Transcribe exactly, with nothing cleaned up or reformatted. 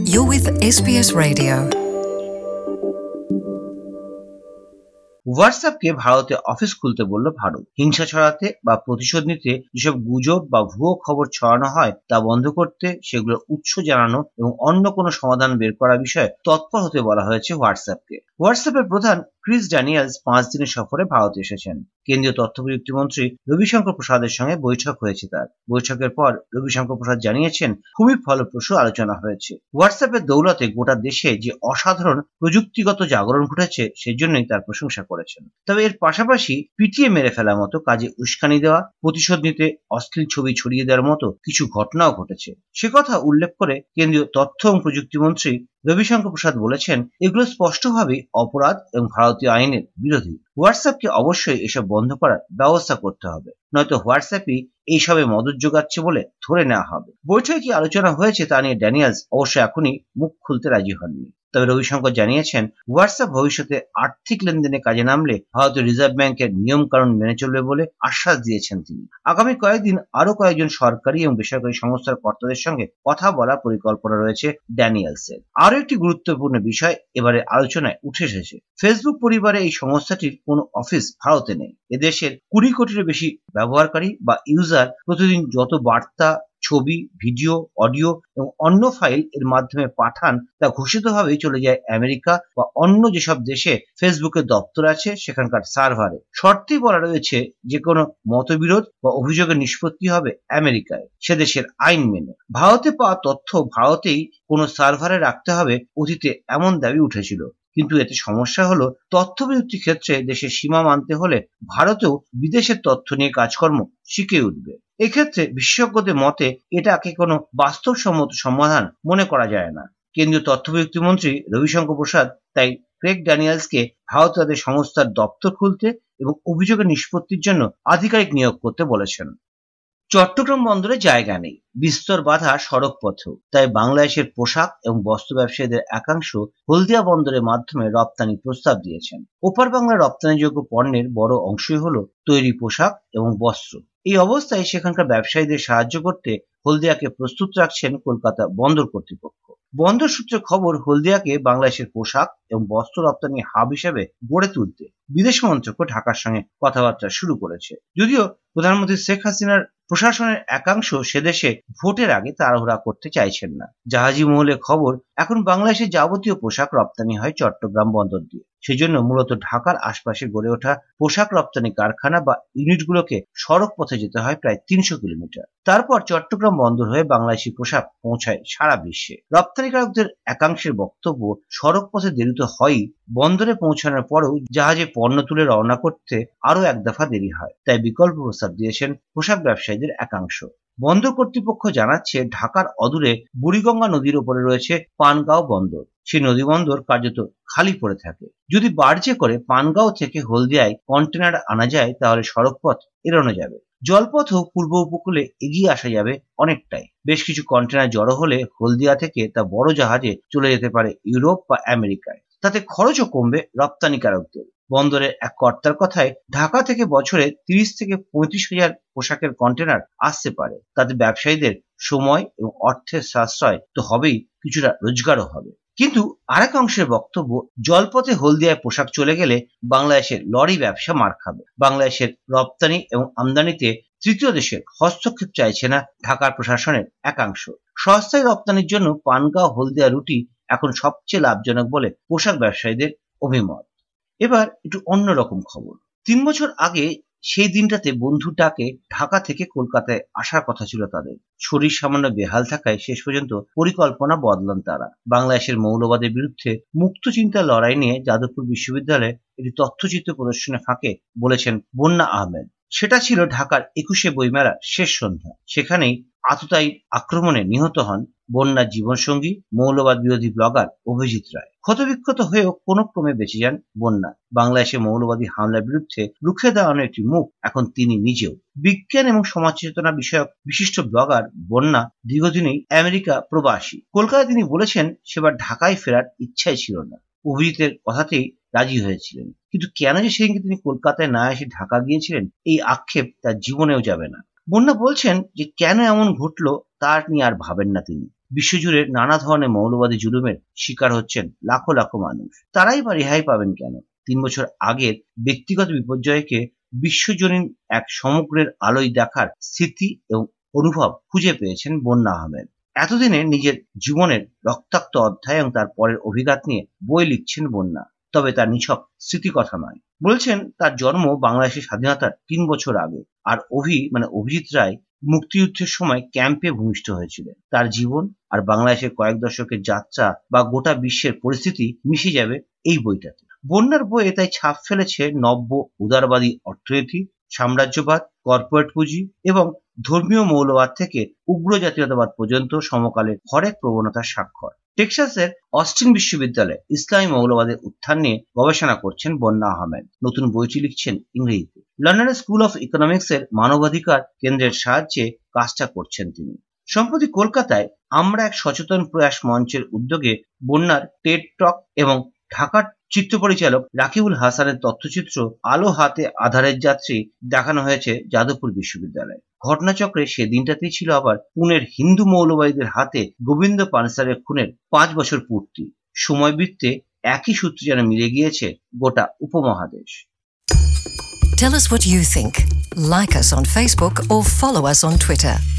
You're with S B S Radio. হোয়াটসঅ্যাপকে ভারতে office খুলতে বলল ভারত। হিংসা ছড়াতে বা প্রতিশোধ নিতে যেসব গুজব বা ভুয়ো খবর ছড়ানো হয় তা বন্ধ করতে, সেগুলোর উৎস জানানো এবং অন্য কোনো সমাধান বের করার বিষয়ে তৎপর হতে বলা হয়েছে হোয়াটসঅ্যাপকে। হোয়াটসঅ্যাপের প্রধান ক্রিস ড্যানিয়েলস পাঁচ দিনের সফরে ভারতে এসেছেন। কেন্দ্রীয় তথ্য প্রযুক্তি মন্ত্রী রবিশঙ্কর প্রসাদের সঙ্গে বৈঠক হয়েছে তার। বৈঠকের পর রবিশঙ্কর প্রসাদ জানিয়েছেন, খুবই ফলপ্রসূ আলোচনা হয়েছে। হোয়াটসঅ্যাপের দৌলতে গোটা দেশে যে অসাধারণ প্রযুক্তিগত জাগরণ ঘটেছে, সেজন্যই তার প্রশংসা করেছেন। তবে এর পাশাপাশি পিটিয়ে মেরে ফেলার মতো কাজে উস্কানি দেওয়া, প্রতিশোধ নিতে অশ্লীল ছবি ছড়িয়ে দেওয়ার মতো কিছু ঘটনাও ঘটেছে। সে কথা উল্লেখ করে কেন্দ্রীয় তথ্য এবং প্রযুক্তি মন্ত্রী রবিশঙ্কর প্রসাদ বলেছেন, এগুলো স্পষ্টভাবেই অপরাধ এবং ভারতীয় আইনের বিরোধী। হোয়াটসঅ্যাপকে অবশ্যই এসব বন্ধ করার ব্যবস্থা করতে হবে, নয়তো হোয়াটসঅ্যাপই এইসবে মদত যোগাচ্ছে বলে ধরে নেওয়া হবে। বৈঠকে কি আলোচনা হয়েছে তা নিয়ে ড্যানিয়েলস অবশ্য এখনই মুখ খুলতে রাজি হননি। তবে রবিশঙ্কর জানিয়েছেন, হোয়াটসঅ্যাপ ভবিষ্যতে আর্থিক লেনদেনে কাজে নামলে ভারতীয় রিজার্ভ ব্যাংকের নিয়ম কানুন মেনে চলবে বলে আশ্বাস দিয়েছেন তিনি। আগামী কয়েকদিন আরো কয়েকজন সরকারি এবং বেসরকারি সংস্থার কর্তাদের সঙ্গে কথা বলার পরিকল্পনা রয়েছে ড্যানিয়েলসের। আরো একটি গুরুত্বপূর্ণ বিষয় এবারে আলোচনায় উঠে এসেছে। ফেসবুক পরিবারে এই সংস্থাটির কোনো অফিস ভারতে নেই। এদেশের কুড়ি কোটির বেশি ব্যবহারকারী বা ইউজার প্রতিদিন যত বার্তা, ছবি, ভিডিও, অডিও এবং অন্য ফাইল এর মাধ্যমে পাঠান, তা ঘোষিতভাবেই চলে যায় আমেরিকা বা অন্য যেসব দেশে ফেসবুকের দপ্তর আছে সেখানকার সার্ভারে। শর্তেই বলা রয়েছে, যে কোনো মতবিরোধ বা অভিযোগের নিষ্পত্তি হবে আমেরিকায়, সে দেশের আইন মেনে। ভারতে পাওয়া তথ্য ভারতেই কোনো সার্ভারে রাখতে হবে, অতীতে এমন দাবি উঠেছিল। কিন্তু এতে সমস্যা হলো, তথ্য প্রযুক্তি ক্ষেত্রে দেশের সীমা মানতে হলে ভারতেও বিদেশের তথ্য নিয়ে কাজকর্ম শিখে উঠবে। এক্ষেত্রে বিশেষজ্ঞদের মতে এটাকে কোনো বাস্তবসম্মত সমাধান মনে করা যায় না। কেন্দ্রীয় তথ্য প্রযুক্তি মন্ত্রী রবিশঙ্কর প্রসাদ তাই ক্রেগ ড্যানিয়েলসকে ভারত তাদের সংস্থার দপ্তর খুলতে এবং অভিযোগের নিষ্পত্তির জন্য আধিকারিক নিয়োগ করতে বলেছেন। চট্টগ্রাম বন্দরে জায়গা নেই, বিস্তর বাধা সড়ক পথেও। তাই বাংলাদেশের পোশাক এবং বস্ত্র ব্যবসায়ীদের একাংশ হলদিয়া বন্দরের মাধ্যমে রপ্তানি প্রস্তাব দিয়েছেন। ওপার বাংলার রপ্তানিযোগ্য পণ্যের বড় অংশই হলো তৈরি পোশাক এবং বস্ত্র। এই অবস্থায় সেখানকার ব্যবসায়ীদের সাহায্য করতে হলদিয়াকে প্রস্তুত রাখছেন কলকাতা বন্দর কর্তৃপক্ষ। বন্দর সূত্রে খবর, হলদিয়াকে বাংলাদেশের পোশাক এবং বস্ত্র রপ্তানি হাব হিসেবে গড়ে তুলতে বিদেশ মন্ত্রক ঢাকার সঙ্গে কথাবার্তা শুরু করেছে। যদিও প্রধানমন্ত্রী শেখ হাসিনার প্রশাসনের একাংশ সেদেশে ভোটের আগে তাড়াহুড়া করতে চাইছেন না। জাহাজি মহলে খবর, এখন বাংলাদেশের যাবতীয় পোশাক রপ্তানি হয় চট্টগ্রাম বন্দর দিয়ে। সেজন্য মূলত ঢাকার আশপাশে গড়ে ওঠা পোশাক রপ্তানি কারখানা বা ইউনিটগুলোকে সড়ক পথে যেতে হয় প্রায় তিনশো কিলোমিটার। তারপর চট্টগ্রাম বন্দর হয়ে বাংলাদেশি পোশাক পৌঁছায় সারা বিশ্বে। রপ্তানিকারকদের একাংশের বক্তব্য, সড়ক পথে দেরি তো হয়ই, বন্দরে পৌঁছানোর পরেও জাহাজে পণ্য তুলে রওনা করতে আরো এক দফা দেরি হয়। তাই বিকল্প প্রস্তাব দিয়েছেন পোশাক ব্যবসায়ীদের একাংশ। বন্দর কর্তৃপক্ষ জানাচ্ছে, ঢাকার অদূরে বুড়িগঙ্গা নদীর ওপরে রয়েছে পানগাঁও বন্দর। সেই নদী বন্দর কার্যত খালি পড়ে থাকে। যদি বার্জে করে পানগাঁও থেকে হলদিয়ায় কন্টেনার আনা যায়, তাহলে সড়কপথ এড়ানো যাবে। জলপথও পূর্ব উপকূলে এগিয়ে আসা যাবে অনেকটাই। বেশ কিছু কন্টেনার জড়ো হলে হলদিয়া থেকে তা বড় জাহাজে চলে যেতে পারে ইউরোপ বা আমেরিকায়। তাতে খরচও কমবে রপ্তানিকারকদের। বন্দরের এক কর্তার কথায়, ঢাকা থেকে বছরে তিরিশ থেকে পঁয়ত্রিশ হাজার পোশাকের কন্টেনার আসতে পারে। তাতে ব্যবসায়ীদের সময় এবং অর্থের সাশ্রয় তো হবেই, কিছুটা রোজগারও হবে। কিন্তু আরেক অংশের বক্তব্য, জলপথে হলদিয়ায় পোশাক চলে গেলে বাংলাদেশের লরি ব্যবসা মার খাবে। বাংলাদেশের রপ্তানি এবং আমদানিতে তৃতীয় দেশের হস্তক্ষেপ চাইছে না ঢাকার প্রশাসনের একাংশ। সস্তায় রপ্তানির জন্য পানগাঁও হলদিয়া রুটি এখন সবচেয়ে লাভজনক বলে পোশাক ব্যবসায়ীদের অভিমত। এবার একটু অন্যরকম খবর। তিন বছর আগে সেই দিনটাতে বন্ধু ডাকে ঢাকা থেকে কলকাতায় আসার কথা ছিল তাদের। শরীর সামান্য বেহাল থাকায় শেষ পর্যন্ত পরিকল্পনা বদলান তারা। বাংলাদেশের মৌলবাদের বিরুদ্ধে মুক্ত চিন্তার লড়াই নিয়ে যাদবপুর বিশ্ববিদ্যালয়ে একটি তথ্যচিত্র প্রদর্শনের ফাঁকে বলেছেন বন্যা আহমেদ, সেটা ছিল ঢাকার একুশে বইমেলার শেষ সন্ধ্যা। সেখানেই আততায়ী আক্রমণে নিহত হন বন্যার জীবনসঙ্গী মৌলবাদ বিরোধী ব্লগার অভিজিৎ রায়। ক্ষতবিক্ষত হয়েও কোনো ক্রমে বেঁচে যান বন্যা। বাংলাদেশে মৌলবাদী হামলার বিরুদ্ধে রুখে দাঁড়ানোর একটি মুখ এখন তিনি নিজেও। বিজ্ঞান এবং সমাজ চেতনা বিষয়ক বিশিষ্ট ব্লগার বন্যা দীর্ঘদিনই আমেরিকা প্রবাসী। কলকাতায় তিনি বলেছেন, সেবার ঢাকায় ফেরার ইচ্ছাই ছিল না। অভিজিতের কথাতেই রাজি হয়েছিলেন, কিন্তু কেন যে সেদিনকে তিনি কলকাতায় না এসে ঢাকা গিয়েছিলেন, এই আক্ষেপ তার জীবনেও যাবে না। বন্যা বলছেন যে কেন এমন ঘটলো তা নিয়ে আর ভাবেন না তিনি। বিশ্বজুড়ে নানা ধরনের মৌলবাদী জুলুমের শিকার হচ্ছেন লাখো লাখো মানুষ। তারাই বা রেহাই পাবেন কেন? তিন বছর আগের ব্যক্তিগত বিপর্যয়কে বিশ্বজনীন এক সমগ্রের আলোয় দেখার স্মৃতি এবং অনুভব খুঁজে পেয়েছেন বন্যা আহমেদ। এতদিনে নিজের জীবনের রক্তাক্ত অধ্যায় এবং তার পরের অভিঘাত নিয়ে বই লিখছেন বন্যা। তবে তার নিছক স্মৃতিকথা নয়। বলছেন তার জন্ম বাংলাদেশের স্বাধীনতার তিন বছর আগে, আর অভি মানে অভিজিৎ রায় মুক্তিযুদ্ধের সময় ক্যাম্পে ভূমিষ্ঠ হয়েছিলেন। তার জীবন আর বাংলাদেশের কয়েক দশকের যাত্রা বা গোটা বিশ্বের পরিস্থিতি মিশে যাবে এই বইটাতে। বন্যার বইয়ে তাই ছাপ ফেলেছে নব্য উদারবাদী অর্থনীতি, সাম্রাজ্যবাদ, কর্পোরেট পুঁজি এবং ধর্মীয় মৌলবাদ থেকে উগ্র জাতীয়তাবাদ পর্যন্ত সমকালের হরেক প্রবণতার স্বাক্ষর। টেক্সাসের অস্টিন বিশ্ববিদ্যালয়ে ইসলামী মৌলবাদের উত্থান নিয়ে গবেষণা করছেন বন্যা আহমেদ। নতুন বইটি লিখছেন ইংরেজিতে। লন্ডনের স্কুল অফ ইকোনমিক্সের মানবাধিকার কেন্দ্রের সাহায্যে কাজটা করছেন তিনি। সম্প্রতি কলকাতায় আমরা এক সচেতন প্রয়াস মঞ্চের উদ্যোগে বন্যার টেড টক এবং ঢাকার চিত্র পরিচালক রাকিবুল হাসানের তথ্যচিত্র আলো হাতে আধারের যাত্রী দেখানো হয়েছে যাদবপুর বিশ্ববিদ্যালয়ে। ঘটনাচক্রে সে দিনটাতেই ছিল আবার পুনের হিন্দু মৌলবাদীদের হাতে গোবিন্দ পানসারের খুনের পাঁচ বছর পূর্তি। সময় বৃত্তে একই সূত্র যেন মিলে গিয়েছে গোটা উপমহাদেশ। Tell us what you think. Like us on Facebook or follow us on Twitter.